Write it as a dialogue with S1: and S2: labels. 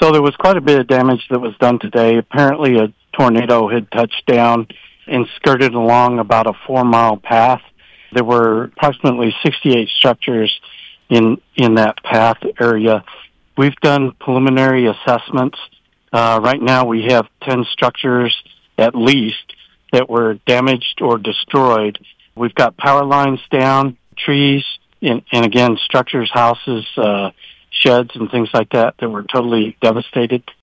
S1: So there was quite a bit of damage that was done today. Apparently a tornado had touched down and skirted along about a 4-mile path. There were approximately 68 structures in that path area. We've done preliminary assessments. Right now we have 10 structures at least that were damaged or destroyed. We've got power lines down, trees, and again, structures, houses, sheds, and things like that were totally devastated.